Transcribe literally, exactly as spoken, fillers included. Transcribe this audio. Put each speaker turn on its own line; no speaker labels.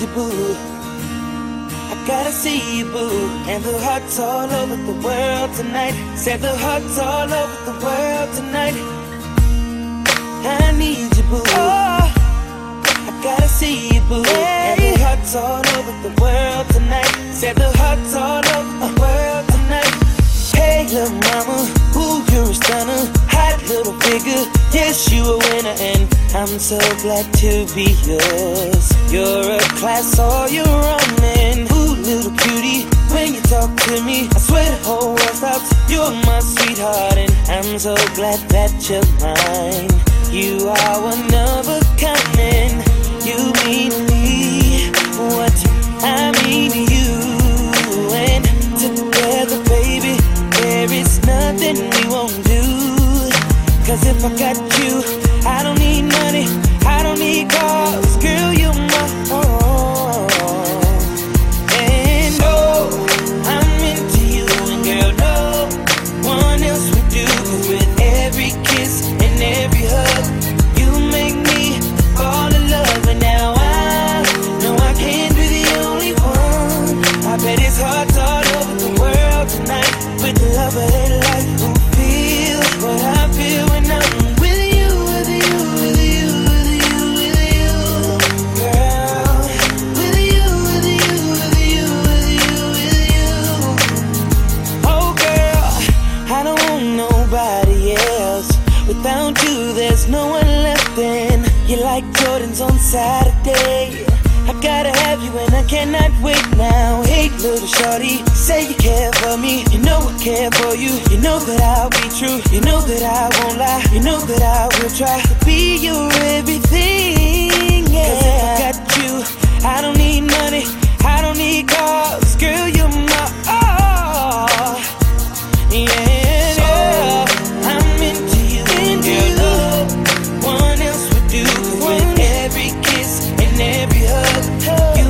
you, boo. I gotta see you, boo. And the hearts all over the world tonight. Said the hearts all over the world tonight. I need you, boo. Oh, I gotta see you, boo. Hey. And the hearts all over the world tonight. Said the hearts all over the world tonight. Hey, little mama, ooh, you're a stunner. Hot little figure, yes, you a winner. And I'm so glad to be yours. You're a class, all you're running. Ooh, little cutie, when you talk to me, I swear the whole world stops. You're my sweetheart, and I'm so glad that you're mine. You are one of a kind, and you mean to me what I mean to you. And together, baby, there is nothing we won't do. Cause if I got you, I don't need money, I don't need cars. Girl, you're my own. And oh, I'm into you, and girl, no one else would do. Cause with every kiss and every hug, you make me fall in love. And now I know I can't be the only one. I bet it's hearts all over the world tonight. With the love of their life, who feel what I feel when I'm with you, with you, with you, with you, with you, girl. With you, with you, with you, with you, with you. Oh girl, I don't want nobody else. Without you, there's no one left. And you're like Jordans on Saturday. I gotta have you and I cannot wait now. Hey little shorty, say you care for me. You know I care for you. You know that I'll be true. You know that I won't lie. You know that I will try to be your everything, yeah. Cause if I got you, I don't need money, I don't need cars. Girl, you're my all, yeah, yeah. I'm into you, and girl, no one else would do. Cause with every kiss and every hug, you